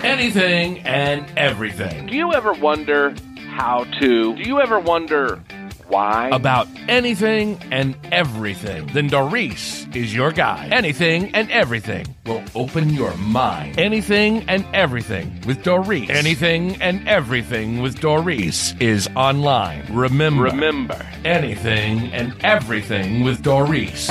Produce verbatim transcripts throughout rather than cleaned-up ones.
anything and everything. Do you ever wonder how to? Do you ever wonder why? About anything and everything. Then Doris is your guide. Anything and everything will open your mind. Anything and everything with Doris. Anything and everything with Doris is online. Remember. Remember. Anything and everything with Doris.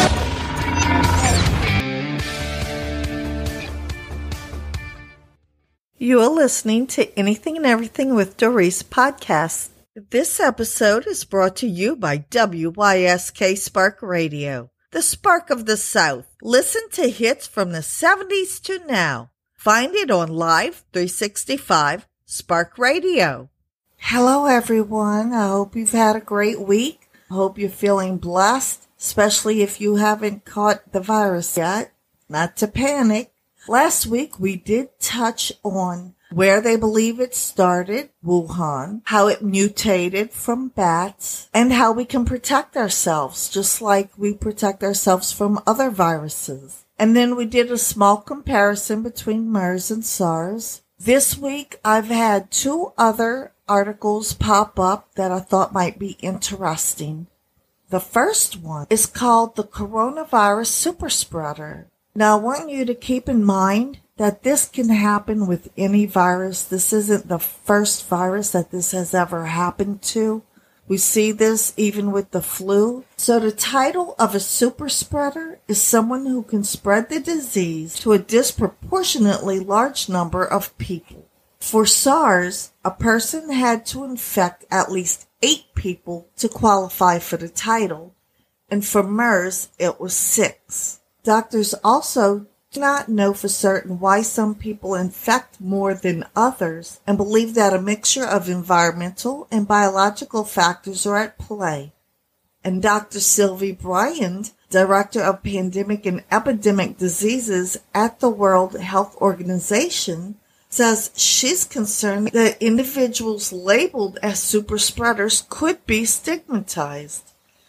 You are listening to Anything and Everything with Doris podcast. This episode is brought to you by W Y S K Spark Radio, the spark of the South. Listen to hits from the seventies to now. Find it on Live three sixty-five Spark Radio. Hello, everyone. I hope you've had a great week. I hope you're feeling blessed, especially if you haven't caught the virus yet. Not to panic. Last week, we did touch on where they believe it started, Wuhan, how it mutated from bats, and how we can protect ourselves, just like we protect ourselves from other viruses. And then we did a small comparison between MERS and SARS. This week, I've had two other articles pop up that I thought might be interesting. The first one is called the Coronavirus Superspreader. Now, I want you to keep in mind that this can happen with any virus. This isn't the first virus that this has ever happened to. We see this even with the flu. So the title of a super spreader is someone who can spread the disease to a disproportionately large number of people. For SARS, a person had to infect at least eight people to qualify for the title. And for MERS, it was six. Doctors also do not know for certain why some people infect more than others and believe that a mixture of environmental and biological factors are at play. And Doctor Sylvie Bryant, Director of Pandemic and Epidemic Diseases at the World Health Organization, says she's concerned that individuals labeled as super spreaders could be stigmatized.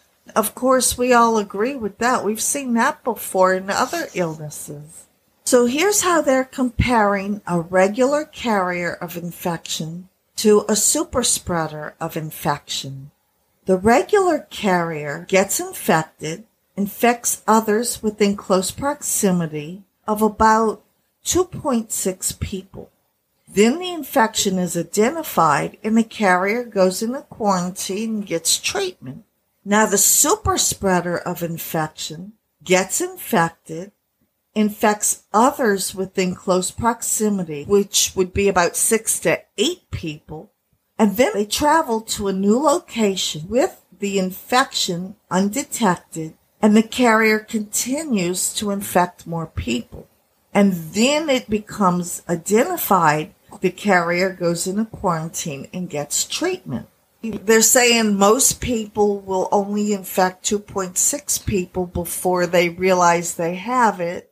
Of course, we all agree with that. We've seen that before in other illnesses. So here's how they're comparing a regular carrier of infection to a super spreader of infection. The regular carrier gets infected, infects others within close proximity of about two point six people. Then the infection is identified and the carrier goes into quarantine and gets treatment. Now, the super spreader of infection gets infected, infects others within close proximity, which would be about six to eight people, and then they travel to a new location with the infection undetected, and the carrier continues to infect more people. And then it becomes identified, the carrier goes into quarantine and gets treatment. They're saying most people will only infect two point six people before they realize they have it,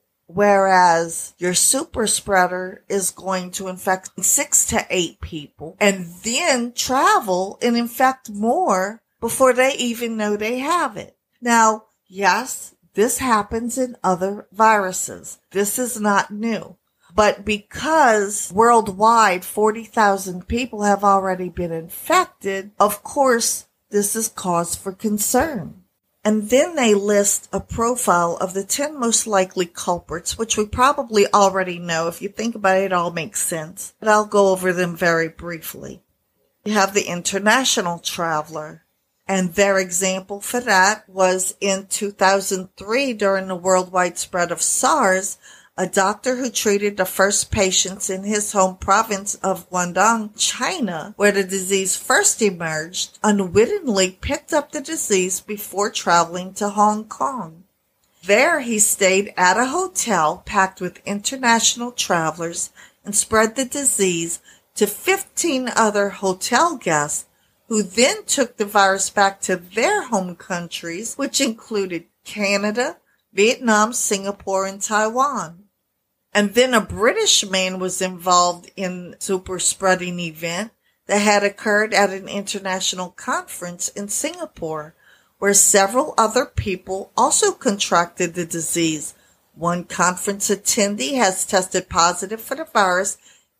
whereas your super spreader is going to infect six to eight people and then travel and infect more before they even know they have it. Now, yes, this happens in other viruses. This is not new. But because worldwide forty thousand people have already been infected, of course, this is cause for concern. And then they list a profile of the ten most likely culprits, which we probably already know. If you think about it, it all makes sense. But I'll go over them very briefly. You have the international traveler. And their example for that was in two thousand three, during the worldwide spread of SARS, a doctor who treated the first patients in his home province of Guangdong, China, where the disease first emerged, unwittingly picked up the disease before traveling to Hong Kong. There he stayed at a hotel packed with international travelers and spread the disease to fifteen other hotel guests, who then took the virus back to their home countries, which included Canada, Vietnam, Singapore, and Taiwan. And then a British man was involved in a super spreading event that had occurred at an international conference in Singapore, where several other people also contracted the disease. One conference attendee has tested positive for the virus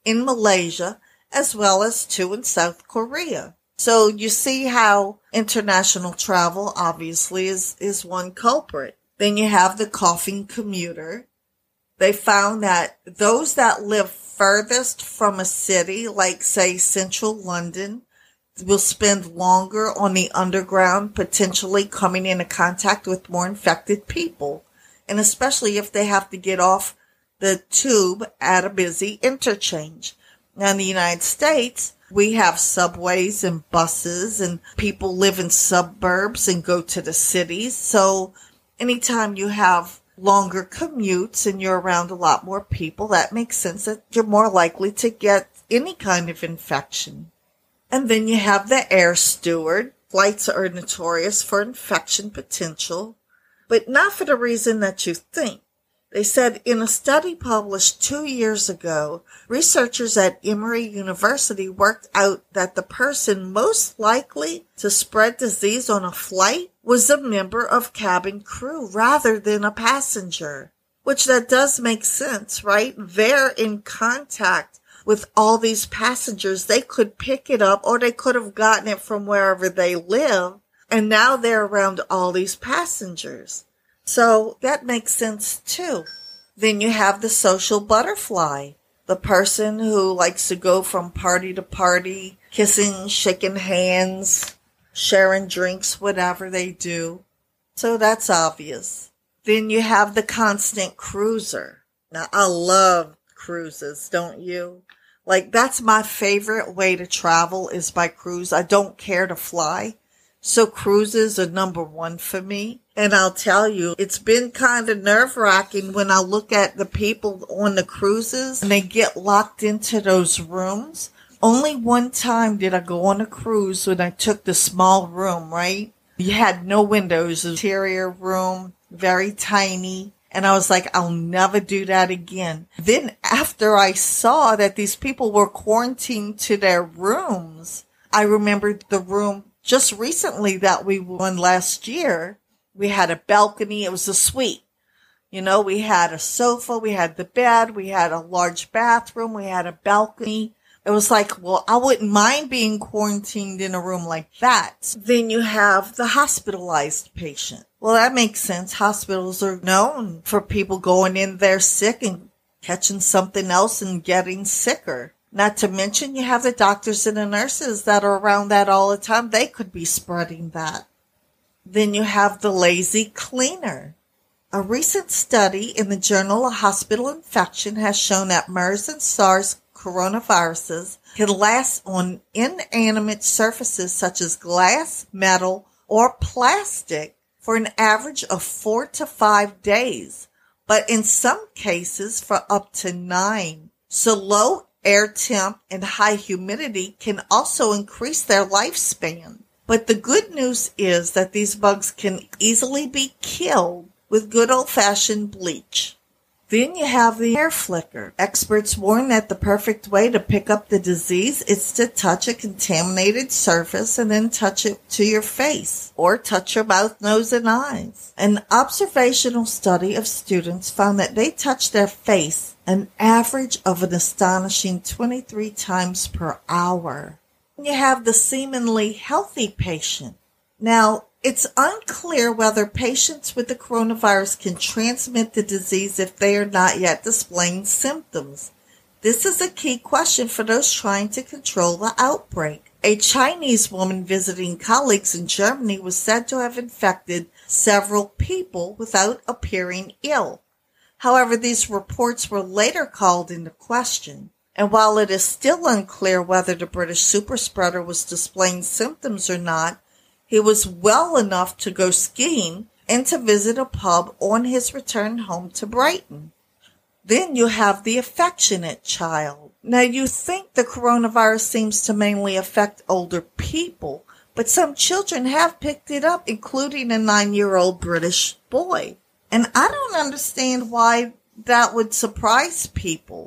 in Malaysia, as well as two in South Korea. So you see how international travel obviously is, is one culprit. Then you have the coughing commuter. They found that those that live furthest from a city, like say central London, will spend longer on the underground, potentially coming into contact with more infected people. And especially if they have to get off the tube at a busy interchange. Now in the United States, we have subways and buses, and people live in suburbs and go to the cities. So anytime you have longer commutes and you're around a lot more people, that makes sense that you're more likely to get any kind of infection. And then you have the air steward. Flights are notorious for infection potential, but not for the reason that you think. They said in a study published two years ago, researchers at Emory University worked out that the person most likely to spread disease on a flight was a member of cabin crew rather than a passenger. Which that does make sense, right? They're in contact with all these passengers. They could pick it up or they could have gotten it from wherever they live. And now they're around all these passengers. So that makes sense too. Then you have the social butterfly, the person who likes to go from party to party, kissing, shaking hands, sharing drinks, whatever they do. So that's obvious. Then you have the constant cruiser. Now I love cruises, don't you? Like that's my favorite way to travel is by cruise. I don't care to fly. So cruises are number one for me. And I'll tell you, it's been kind of nerve-wracking when I look at the people on the cruises and they get locked into those rooms. Only one time did I go on a cruise when I took the small room, right? You had no windows, interior room, very tiny. And I was like, I'll never do that again. Then after I saw that these people were quarantined to their rooms, I remembered the room just recently that we won last year. We had a balcony. It was a suite. You know, we had a sofa. We had the bed. We had a large bathroom. We had a balcony. It was like, well, I wouldn't mind being quarantined in a room like that. Then you have the hospitalized patient. Well, that makes sense. Hospitals are known for people going in there sick and catching something else and getting sicker. Not to mention you have the doctors and the nurses that are around that all the time. They could be spreading that. Then you have the lazy cleaner. A recent study in the Journal of Hospital Infection has shown that MERS and SARS coronaviruses can last on inanimate surfaces such as glass, metal, or plastic for an average of four to five days, but in some cases for up to nine. So low air temp and high humidity can also increase their lifespan. But the good news is that these bugs can easily be killed with good old-fashioned bleach. Then you have the hair flicker. Experts warn that the perfect way to pick up the disease is to touch a contaminated surface and then touch it to your face or touch your mouth, nose, and eyes. An observational study of students found that they touched their face an average of an astonishing twenty-three times per hour. You have the seemingly healthy patient. Now, it's unclear whether patients with the coronavirus can transmit the disease if they are not yet displaying symptoms. This is a key question for those trying to control the outbreak. A Chinese woman visiting colleagues in Germany was said to have infected several people without appearing ill. However, these reports were later called into question. And while it is still unclear whether the British superspreader was displaying symptoms or not, he was well enough to go skiing and to visit a pub on his return home to Brighton. Then you have the affectionate child. Now, you think the coronavirus seems to mainly affect older people, but some children have picked it up, including a nine-year-old British boy. And I don't understand why that would surprise people.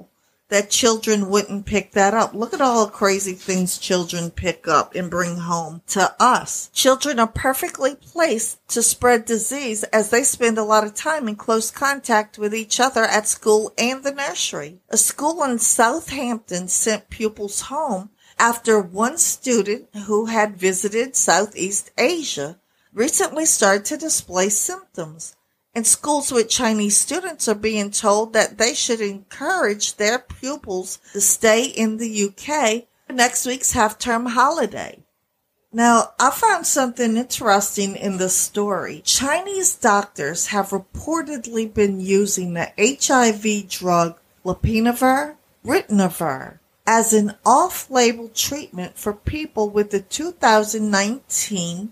that children wouldn't pick that up. Look at all the crazy things children pick up and bring home to us. Children are perfectly placed to spread disease as they spend a lot of time in close contact with each other at school and the nursery. A school in Southampton sent pupils home after one student who had visited Southeast Asia recently started to display symptoms. And schools with Chinese students are being told that they should encourage their pupils to stay in the U K for next week's half-term holiday. Now, I found something interesting in the story. Chinese doctors have reportedly been using the H I V drug lopinavir, ritonavir, as an off-label treatment for people with the two thousand nineteen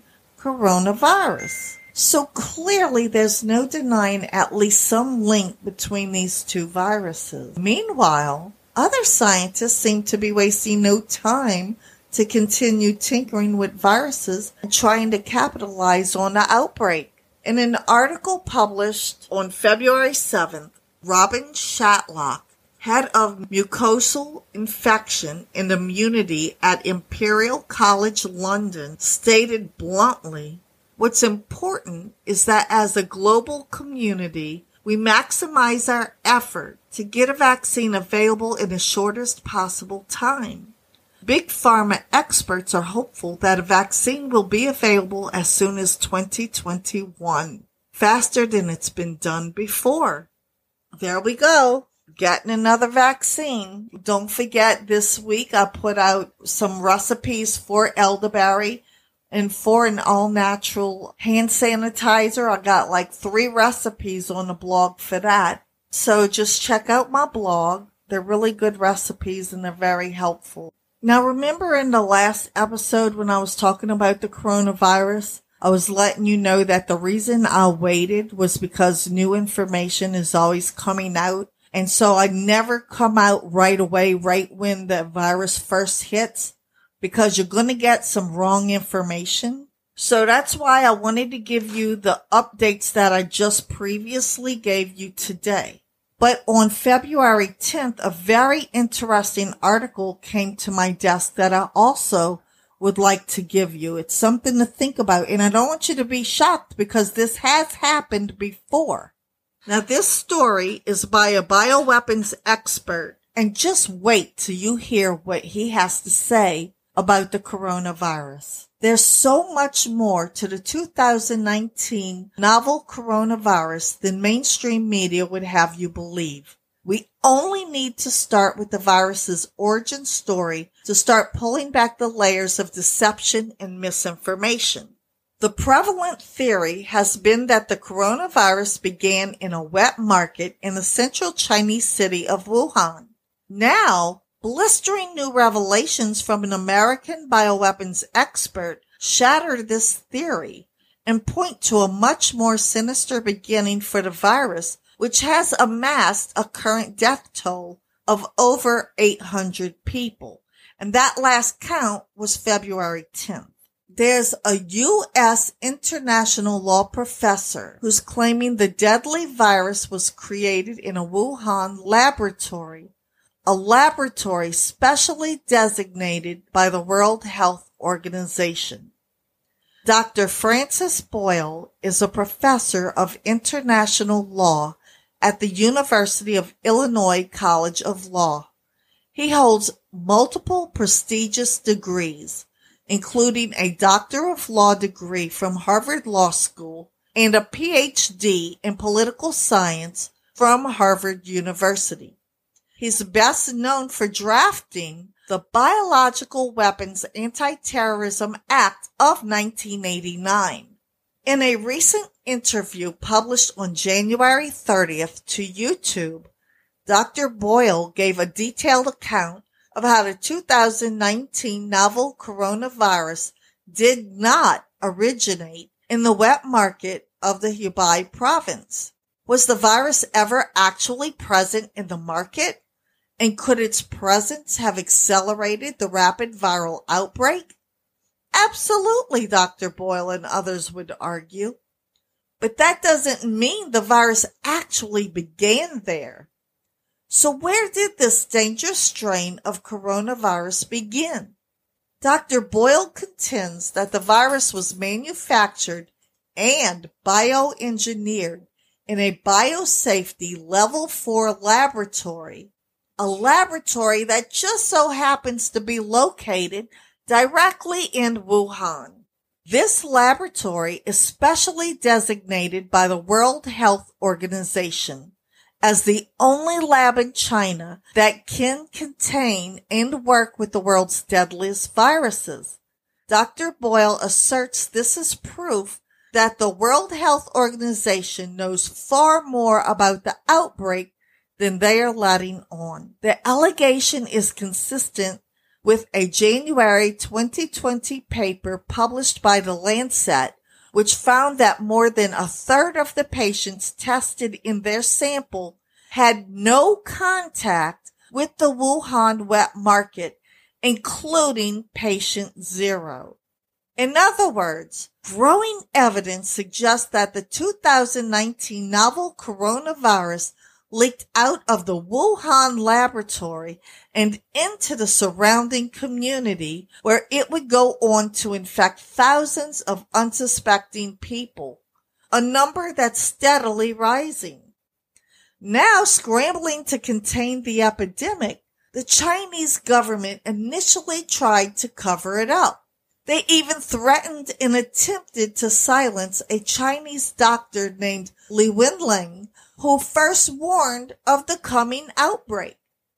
coronavirus. So clearly there's no denying at least some link between these two viruses. Meanwhile, other scientists seem to be wasting no time to continue tinkering with viruses and trying to capitalize on the outbreak. In an article published on February seventh, Robin Shatlock, head of mucosal infection and immunity at Imperial College London, stated bluntly, "What's important is that as a global community, we maximize our effort to get a vaccine available in the shortest possible time. Big pharma experts are hopeful that a vaccine will be available as soon as twenty twenty-one, faster than it's been done before." There we go. Getting another vaccine. Don't forget, this week I put out some recipes for elderberry and for an all-natural hand sanitizer. I got like three recipes on the blog for that. So just check out my blog. They're really good recipes and they're very helpful. Now, remember in the last episode when I was talking about the coronavirus, I was letting you know that the reason I waited was because new information is always coming out. And so I never come out right away, right when the virus first hits, because you're going to get some wrong information. So that's why I wanted to give you the updates that I just previously gave you today. But on February tenth, a very interesting article came to my desk that I also would like to give you. It's something to think about, and I don't want you to be shocked because this has happened before. Now, this story is by a bioweapons expert, and just wait till you hear what he has to say about the coronavirus. There's so much more to the two thousand nineteen novel coronavirus than mainstream media would have you believe. We only need to start with the virus's origin story to start pulling back the layers of deception and misinformation. The prevalent theory has been that the coronavirus began in a wet market in the central Chinese city of Wuhan. Now, blistering new revelations from an American bioweapons expert shatter this theory and point to a much more sinister beginning for the virus, which has amassed a current death toll of over eight hundred people. And that last count was February tenth. There's a U S international law professor who's claiming the deadly virus was created in a Wuhan laboratory, a laboratory specially designated by the World Health Organization. Doctor Francis Boyle is a professor of international law at the University of Illinois College of Law. He holds multiple prestigious degrees, including a Doctor of Law degree from Harvard Law School and a P H D in political science from Harvard University. He's best known for drafting the Biological Weapons Anti-Terrorism Act of nineteen eighty-nine. In a recent interview published on January thirtieth to YouTube, Doctor Boyle gave a detailed account of how the two thousand nineteen novel coronavirus did not originate in the wet market of the Hubei province. Was the virus ever actually present in the market? And could its presence have accelerated the rapid viral outbreak? Absolutely, Doctor Boyle and others would argue. But that doesn't mean the virus actually began there. So where did this dangerous strain of coronavirus begin? Doctor Boyle contends that the virus was manufactured and bioengineered in a biosafety level four laboratory, a laboratory that just so happens to be located directly in Wuhan. This laboratory is specially designated by the World Health Organization as the only lab in China that can contain and work with the world's deadliest viruses. Doctor Boyle asserts this is proof that the World Health Organization knows far more about the outbreak than they are letting on. The allegation is consistent with a January twenty twenty paper published by The Lancet, which found that more than a third of the patients tested in their sample had no contact with the Wuhan wet market, including patient zero. In other words, growing evidence suggests that the two thousand nineteen novel coronavirus leaked out of the Wuhan laboratory and into the surrounding community, where it would go on to infect thousands of unsuspecting people, a number that's steadily rising. Now scrambling to contain the epidemic, the Chinese government initially tried to cover it up. They even threatened and attempted to silence a Chinese doctor named Li Wenliang, who first warned of the coming outbreak.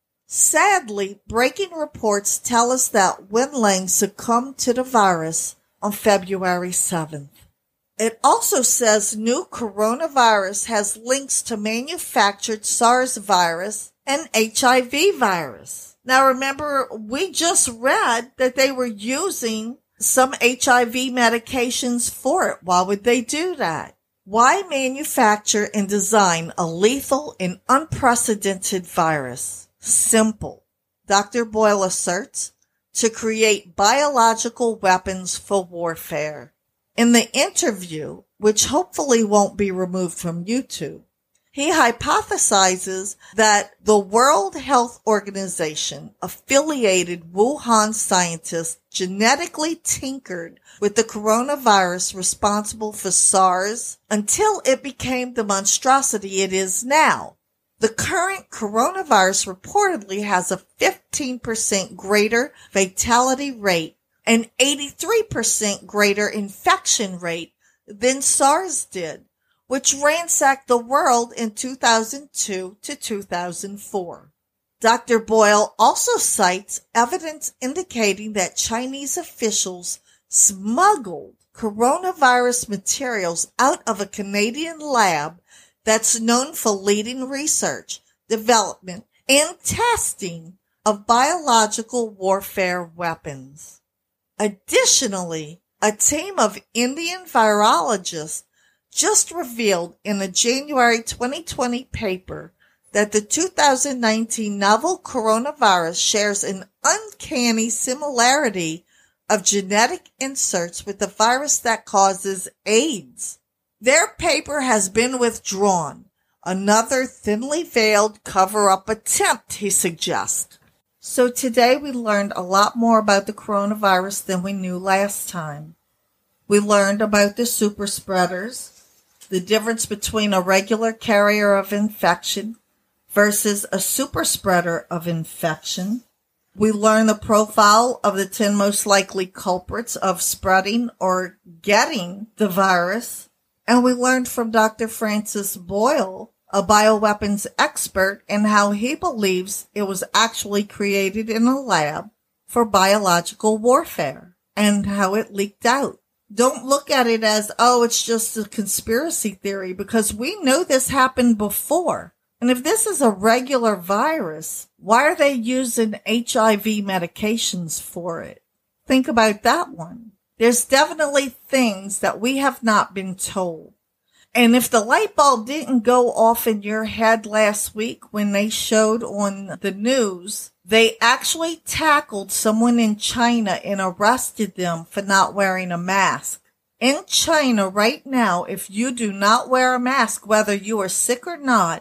Sadly, breaking reports tell us that Wenliang succumbed to the virus on February seventh. It also says new coronavirus has links to manufactured SARS virus and H I V virus. Now remember, we just read that they were using some H I V medications for it. Why would they do that? Why manufacture and design a lethal and unprecedented virus? Simple. Doctor Boyle asserts, to create biological weapons for warfare. In the interview, which hopefully won't be removed from YouTube, he hypothesizes that the World Health Organization affiliated Wuhan scientists genetically tinkered with the coronavirus responsible for SARS until it became the monstrosity it is now. The current coronavirus reportedly has a fifteen percent greater fatality rate and eighty-three percent greater infection rate than SARS did, which ransacked the world in two thousand two to two thousand four. Doctor Boyle also cites evidence indicating that Chinese officials smuggled coronavirus materials out of a Canadian lab that's known for leading research, development, and testing of biological warfare weapons. Additionally, a team of Indian virologists just revealed in a January twenty twenty paper that the two thousand nineteen novel coronavirus shares an uncanny similarity of genetic inserts with the virus that causes AIDS. Their paper has been withdrawn. Another thinly veiled cover-up attempt, he suggests. So today we learned a lot more about the coronavirus than we knew last time. We learned about the super spreaders, the difference between a regular carrier of infection versus a super spreader of infection. We learned the profile of the ten most likely culprits of spreading or getting the virus. And we learned from Doctor Francis Boyle, a bioweapons expert, and how he believes it was actually created in a lab for biological warfare and how it leaked out. Don't look at it as, oh, it's just a conspiracy theory, because we know this happened before. And if this is a regular virus, why are they using H I V medications for it? Think about that one. There's definitely things that we have not been told. And if the light bulb didn't go off in your head last week when they showed on the news, they actually tackled someone in China and arrested them for not wearing a mask. In China right now, if you do not wear a mask, whether you are sick or not,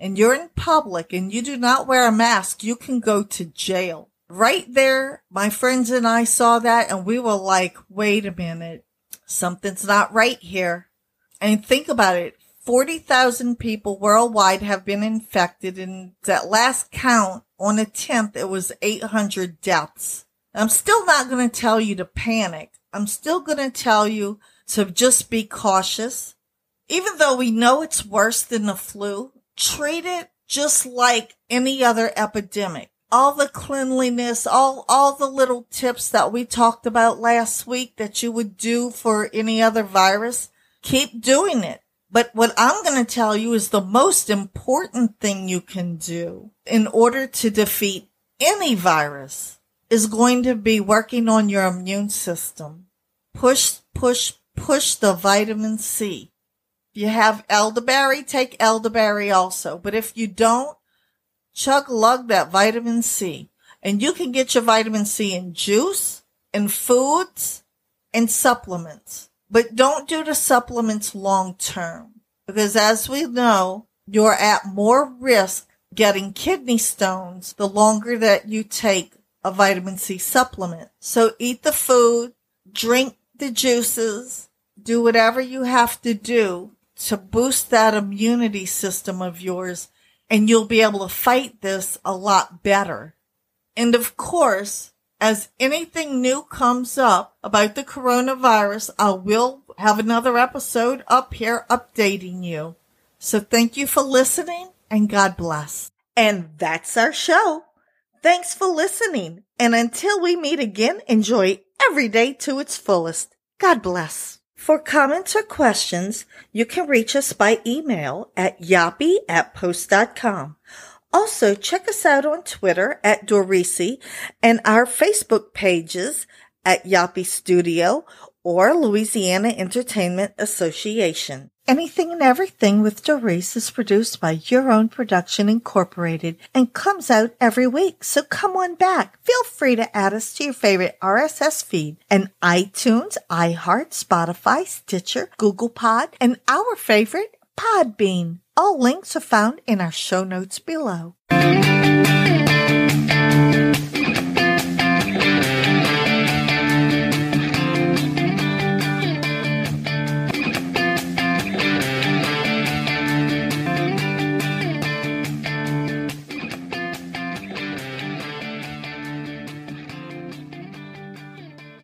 and you're in public and you do not wear a mask, you can go to jail. Right there, my friends and I saw that and we were like, wait a minute, something's not right here. And think about it, forty thousand people worldwide have been infected, and that last count on the tenth, it was eight hundred deaths. I'm still not going to tell you to panic. I'm still going to tell you to just be cautious. Even though we know it's worse than the flu, treat it just like any other epidemic. All the cleanliness, all, all the little tips that we talked about last week that you would do for any other virus, keep doing it. But what I'm going to tell you is the most important thing you can do in order to defeat any virus is going to be working on your immune system. Push, push, push the vitamin C. If you have elderberry, take elderberry also. But if you don't, chug lug that vitamin C. And you can get your vitamin C in juice, in foods, and supplements. But don't do the supplements long term. Because as we know, you're at more risk getting kidney stones the longer that you take a vitamin C supplement. So eat the food, drink the juices, do whatever you have to do to boost that immunity system of yours, and you'll be able to fight this a lot better. And of course, as anything new comes up about the coronavirus, I will have another episode up here updating you. So thank you for listening, and God bless. And that's our show. Thanks for listening. And until we meet again, enjoy every day to its fullest. God bless. For comments or questions, you can reach us by email at yappy at post dot com. Also, check us out on Twitter at Dorisi and our Facebook pages at Yappy Studio or Louisiana Entertainment Association. Anything and Everything with Doris is produced by Your Own Production Incorporated and comes out every week, so come on back. Feel free to add us to your favorite R S S feed and iTunes, iHeart, Spotify, Stitcher, Google Pod, and our favorite, Podbean. All links are found in our show notes below.